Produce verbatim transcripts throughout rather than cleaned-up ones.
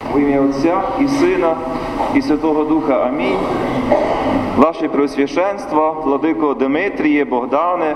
В ім'я Отця і Сина, і Святого Духа. Амінь. Ваше Преосвященство, владико Димитріє, Богдане,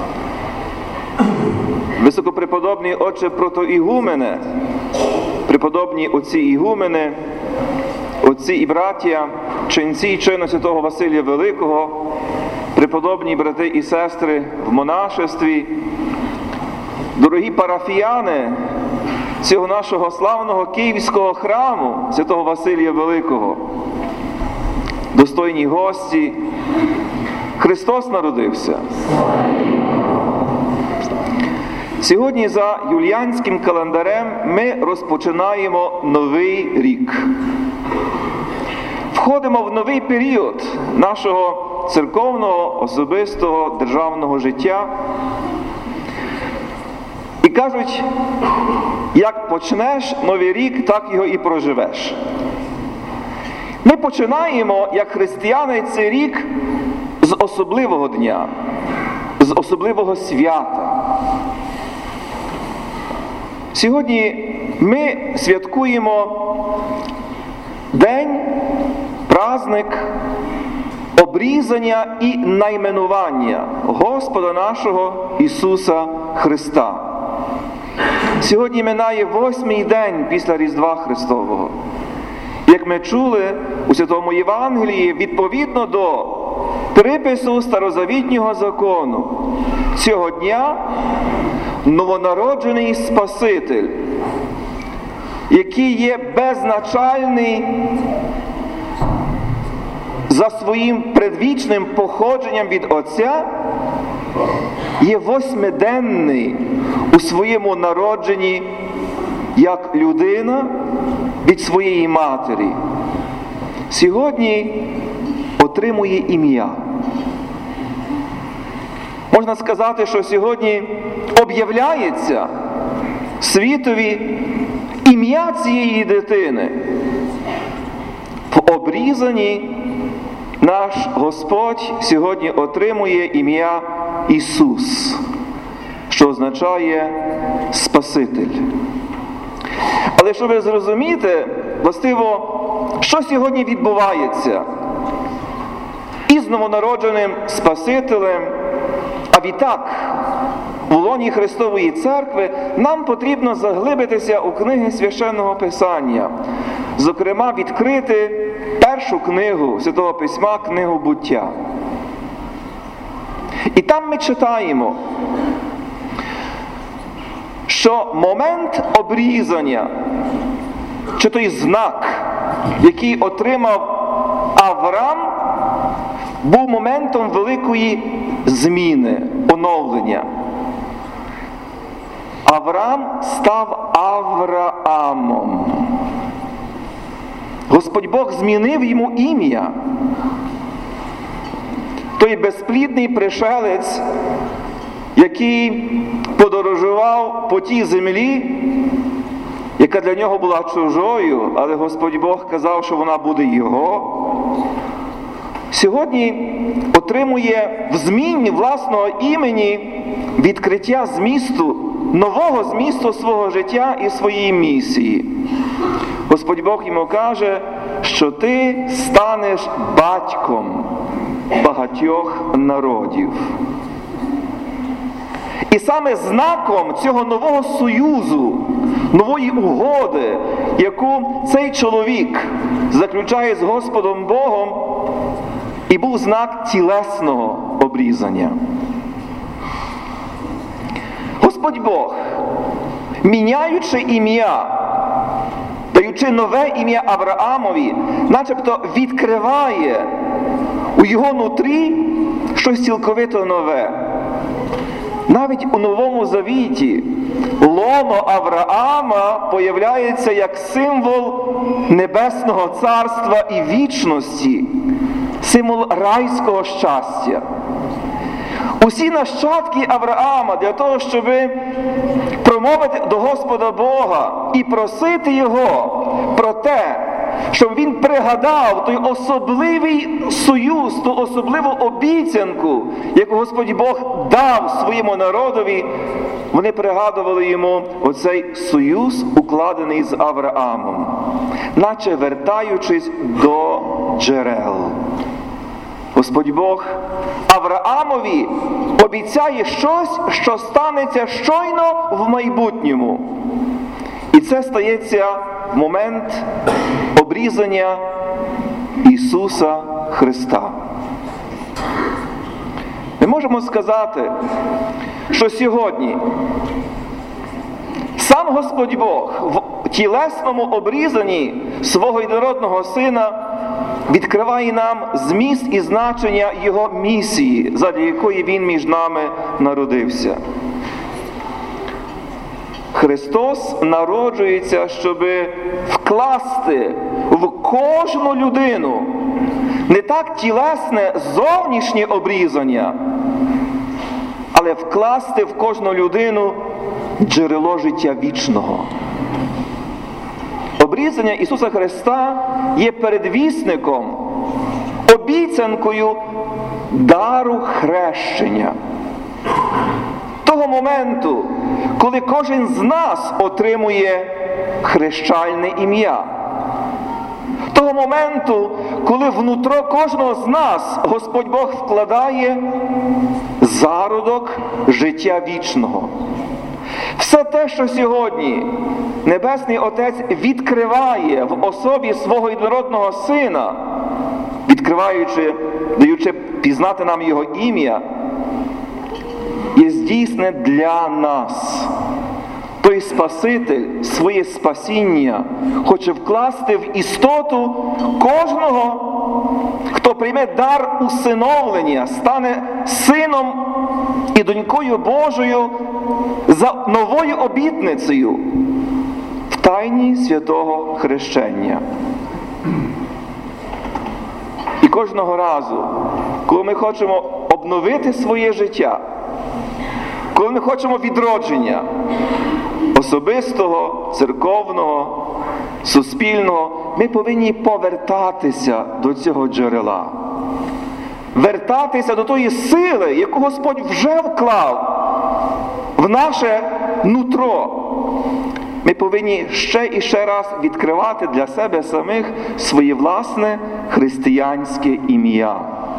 високопреподобний отче протоігумене, преподобні отці ігумени, отці і браття, ченці і чини святого Василія Великого, преподобні брати і сестри в монашестві, дорогі парафіяни цього нашого славного київського храму святого Василія Великого, достойні гості, Христос народився. Сьогодні за юліанським календарем ми розпочинаємо новий рік. Входимо в новий період нашого церковного, особистого, державного життя. І кажуть, як почнеш новий рік, так його і проживеш. Ми починаємо, як християни, цей рік з особливого дня, з особливого свята. Сьогодні ми святкуємо день, праздник обрізання і найменування Господа нашого Ісуса Христа. Сьогодні минає восьмий день після Різдва Христового. Як ми чули у Святому Євангелії, відповідно до припису Старозавітнього закону, цього дня новонароджений Спаситель, який є беззначальний за своїм предвічним походженням від Отця, є восьмиденний у своєму народженні як людина від своєї матері. Сьогодні отримує ім'я. Можна сказати, що сьогодні об'являється світові ім'я цієї дитини. В обрізанні наш Господь сьогодні отримує ім'я Ісус, що означає Спаситель. Але щоб ви зрозуміти, властиво, що сьогодні відбувається із новонародженим Спасителем, а відтак у лоні Христової Церкви, нам потрібно заглибитися у книги Священного Писання, зокрема відкрити першу книгу Святого Письма, книгу Буття. І там ми читаємо, що момент обрізання, чи той знак, який отримав Авраам, був моментом великої зміни, оновлення. Авраам став Авраамом. Господь Бог змінив йому ім'я. Той безплідний пришелець, який подорожував по тій землі, яка для нього була чужою, але Господь Бог казав, що вона буде його, сьогодні отримує в зміні власного імені відкриття змісту, нового змісту свого життя і своєї місії. Господь Бог йому каже, що ти станеш батьком багатьох народів. І саме знаком цього нового союзу, нової угоди, яку цей чоловік заключає з Господом Богом, і був знак тілесного обрізання. Господь Бог, міняючи ім'я, даючи нове ім'я Авраамові, начебто відкриває у його нутрі щось цілковито нове. Навіть у Новому Завіті лоно Авраама появляється як символ Небесного Царства і вічності, символ райського щастя. Усі нащадки Авраама для того, щоб промовити до Господа Бога і просити Його про те, щоб він пригадав той особливий союз, ту особливу обіцянку, яку Господь Бог дав своєму народові, вони пригадували йому оцей союз, укладений з Авраамом. наче вертаючись до джерел. Господь Бог Авраамові обіцяє щось, що станеться щойно в майбутньому. І це стається в момент обрізання Ісуса Христа. Ми можемо сказати, що сьогодні сам Господь Бог в тілесному обрізанні свого єдинородного Сина відкриває нам зміст і значення Його місії, задля якої Він між нами народився. Христос народжується, щоб вкласти в кожну людину не так тілесне зовнішнє обрізання, але вкласти в кожну людину джерело життя вічного. Обрізання Ісуса Христа є передвісником, обіцянкою дару хрещення. Того моменту, коли кожен з нас отримує хрещальне ім'я. Того моменту, коли внутро кожного з нас Господь Бог вкладає зародок життя вічного. Все те, що сьогодні Небесний Отець відкриває в особі свого єдинородного Сина, відкриваючи, даючи пізнати нам Його ім'я, є здійснене для нас. Той Спаситель своє спасіння хоче вкласти в істоту кожного, хто прийме дар усиновлення, стане сином і донькою Божою за новою обітницею в тайні святого хрещення. І кожного разу, коли ми хочемо обновити своє життя, коли ми хочемо відродження особистого, церковного, суспільного, ми повинні повертатися до цього джерела. Вертатися до тої сили, яку Господь вже вклав в наше нутро. Ми повинні ще і ще раз відкривати для себе самих своє власне християнське ім'я.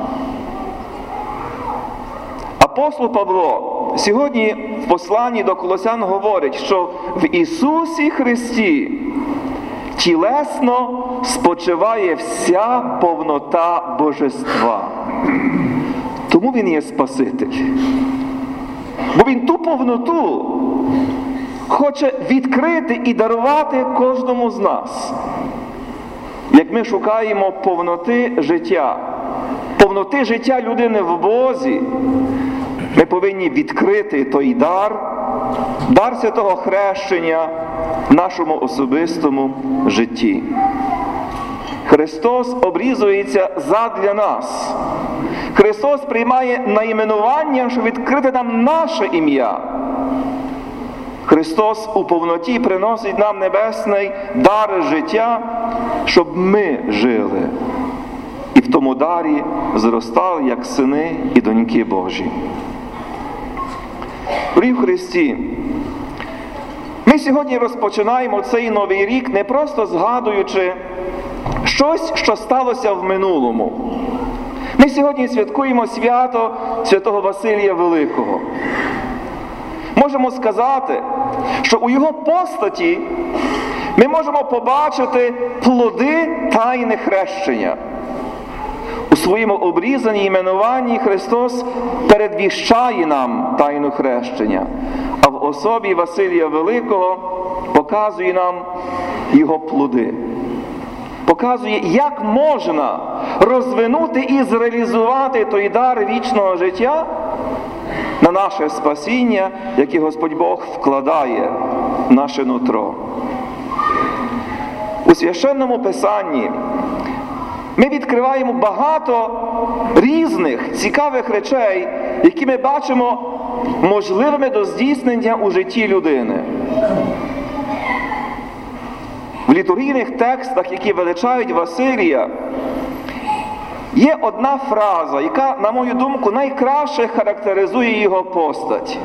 Апостол Павло сьогодні в посланні до Колосян говорить, що в Ісусі Христі тілесно спочиває вся повнота Божества. Тому Він є Спаситель. Бо Він ту повноту хоче відкрити і дарувати кожному з нас. Як ми шукаємо повноти життя, повноти життя людини в Бозі, ми повинні відкрити той дар, дар святого хрещення в нашому особистому житті. Христос обрізується задля нас. Христос приймає найменування, щоб відкрити нам наше ім'я. Христос у повноті приносить нам небесний дар життя, щоб ми жили. І в тому дарі зростали, як сини і доньки Божі. Дорогі в Христі, ми сьогодні розпочинаємо цей новий рік не просто згадуючи щось, що сталося в минулому. Ми сьогодні святкуємо свято святого Василія Великого. Можемо сказати, що у його постаті ми можемо побачити плоди тайни хрещення. У своєму обрізанні і іменуванні Христос передвіщає нам тайну хрещення, а в особі Василія Великого показує нам його плоди. Показує, як можна розвинути і зреалізувати той дар вічного життя на наше спасіння, яке Господь Бог вкладає в наше нутро. У Священному Писанні ми відкриваємо багато різних цікавих речей, які ми бачимо можливими до здійснення у житті людини. В літургійних текстах, які величають Василія, є одна фраза, яка, на мою думку, найкраще характеризує його постать.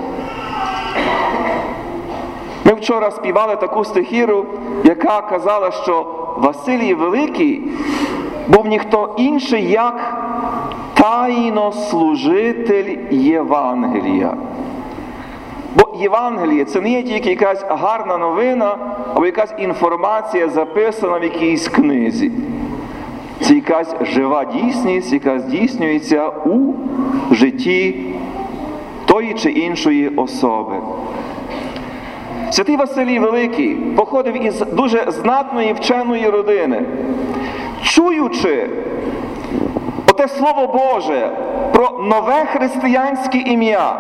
Ми вчора співали таку стихіру, яка казала, що Василій Великий був ніхто інший, як тайнослужитель Євангелія. Бо Євангеліє – це не є тільки якась гарна новина, або якась інформація, записана в якійсь книзі. Це якась жива дійсність, яка здійснюється у житті тої чи іншої особи. Святий Василій Великий походив із дуже знатної вченої родини. Чуючи оте Слово Боже про нове християнське ім'я,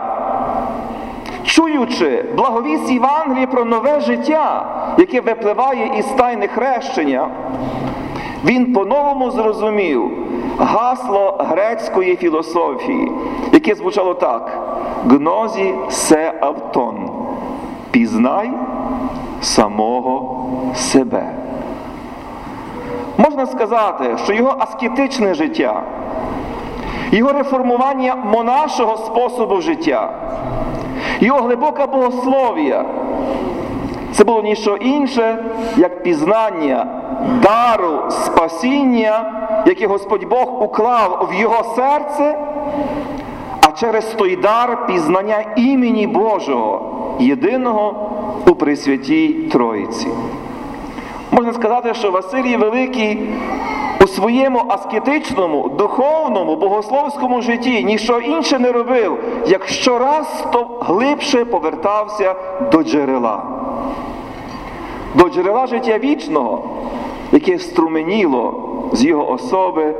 чуючи благовість Євангелія про нове життя, яке випливає із тайни хрещення, він по-новому зрозумів гасло грецької філософії, яке звучало так: «Гнозі се автон» – «Пізнай самого себе». Можна сказати, що його аскетичне життя, його реформування монашого способу життя, його глибока богослов'я – це було ніщо інше, як пізнання дару спасіння, яке Господь Бог уклав в його серце, а через той дар пізнання імені Божого, єдиного у Пресвятій Троїці. Можна сказати, що Василій Великий у своєму аскетичному, духовному, богословському житті ніщо інше не робив, як щораз то глибше повертався до джерела. До джерела життя вічного, яке струменіло з його особи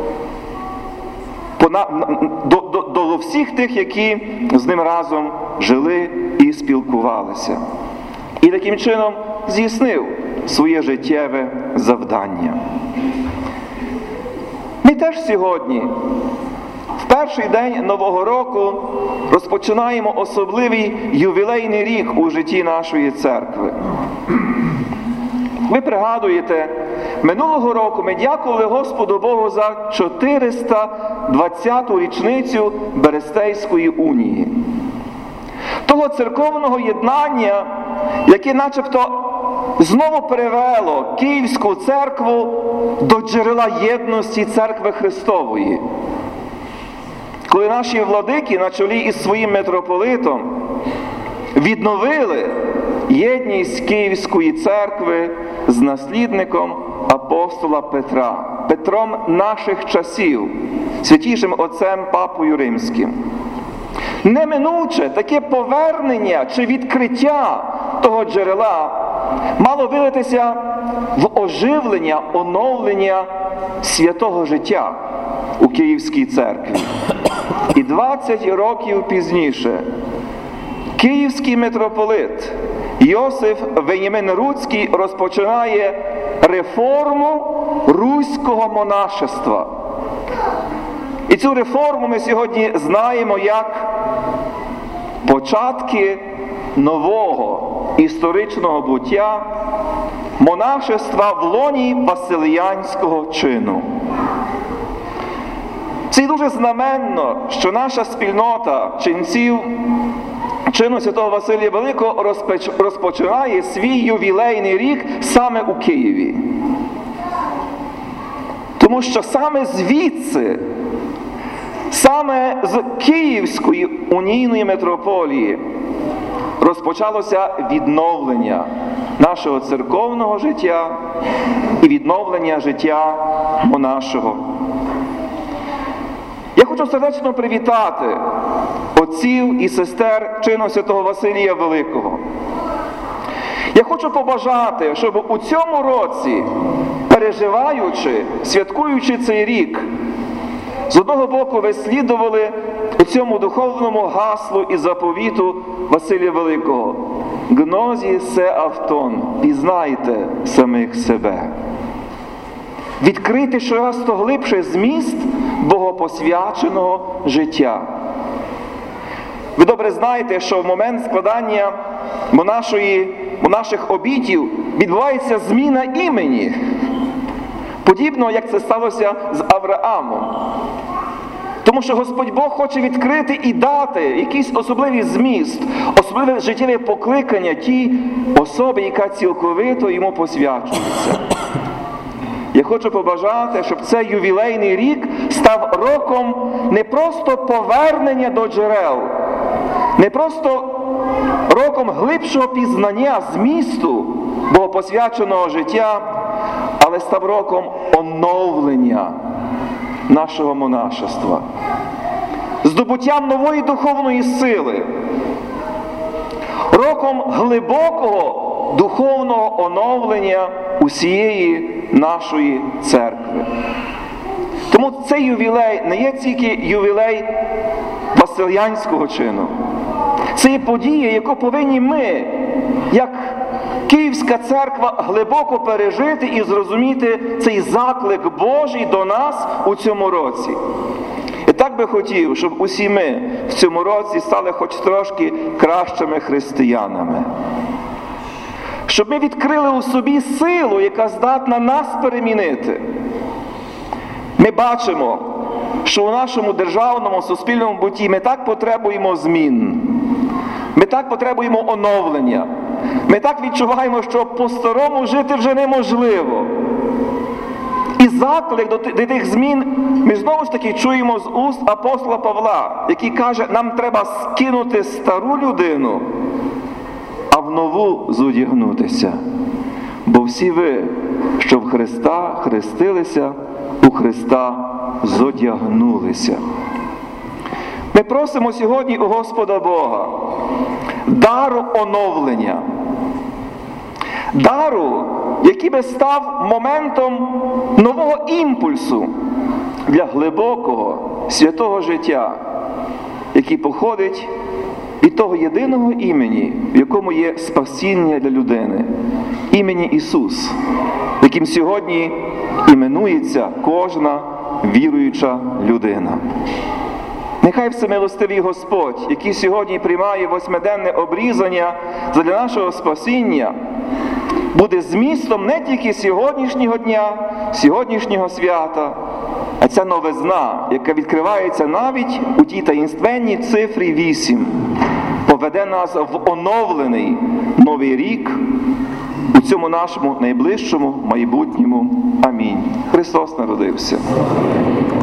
до, до, до всіх тих, які з ним разом жили і спілкувалися. І таким чином здійснив своє життєве завдання. Ми теж сьогодні, в перший день Нового року, розпочинаємо особливий ювілейний рік у житті нашої церкви. Ви пригадуєте, минулого року ми дякували Господу Богу за чотириста двадцяту річницю Берестейської унії. Того церковного єднання, яке начебто знову привело Київську церкву до джерела єдності Церкви Христової. Коли наші владики на чолі із своїм митрополитом відновили єдність Київської церкви з наслідником апостола Петра, Петром наших часів, святішим отцем Папою Римським. Неминуче таке повернення чи відкриття того джерела мало вилитися в оживлення, оновлення святого життя у Київській церкві. І двадцять років пізніше київський митрополит Йосиф Веніамін Руцький розпочинає реформу руського монашества. І цю реформу ми сьогодні знаємо як початки нового історичного буття монашества в лоні Василіянського чину. Це дуже знаменно, що наша спільнота ченців чину святого Василія Великого розпочинає свій ювілейний рік саме у Києві. Тому що саме звідси, саме з Київської унійної митрополії розпочалося відновлення нашого церковного життя і відновлення життя монашого. Я хочу сердечно привітати отців і сестер чину святого Василія Великого. Я хочу побажати, щоб у цьому році, переживаючи, святкуючи цей рік, з одного боку ви слідували у цьому духовному гаслу і заповіту Василія Великого. «Гнозі се автон» – «Пізнайте самих себе». Відкрити щораз то глибше зміст богопосвяченого життя. Ви добре знаєте, що в момент складання монашої, монаших обітів відбувається зміна імені. Подібно, як це сталося з Авраамом. Тому що Господь Бог хоче відкрити і дати якийсь особливий зміст, особливе життєве покликання тій особі, яка цілковито йому посвячується. хочу побажати, щоб цей ювілейний рік став роком не просто повернення до джерел, не просто роком глибшого пізнання змісту богопосвяченого життя, але став роком оновлення нашого монашества, здобуттям нової духовної сили, роком глибокого духовного оновлення усієї нашої церкви. Тому цей ювілей не є тільки ювілей Василянського чину. Це є подія, яку повинні ми, як Київська церква, глибоко пережити і зрозуміти цей заклик Божий до нас у цьому році. І так би хотів, щоб усі ми в цьому році стали хоч трошки кращими християнами. Щоб ми відкрили у собі силу, яка здатна нас перемінити. Ми бачимо, що у нашому державному, суспільному бутті ми так потребуємо змін. Ми так потребуємо оновлення. Ми так відчуваємо, що по-старому жити вже неможливо. І заклик до тих змін ми знову ж таки чуємо з уст апостола Павла, який каже, нам треба скинути стару людину, а в нову зодягнутися. Бо всі ви, що в Христа хрестилися, у Христа зодягнулися. Ми просимо сьогодні у Господа Бога дару оновлення. Дару, який би став моментом нового імпульсу для глибокого, святого життя, який походить від того єдиного імені, в якому є спасіння для людини, імені Ісус, яким сьогодні іменується кожна віруюча людина. Нехай всемилостивий Господь, який сьогодні приймає восьмиденне обрізання задля нашого спасіння, буде змістом не тільки сьогоднішнього дня, сьогоднішнього свята, а ця новизна, яка відкривається навіть у тій таїнственній цифрі вісім, поведе нас в оновлений новий рік у цьому нашому найближчому майбутньому. Амінь. Христос народився.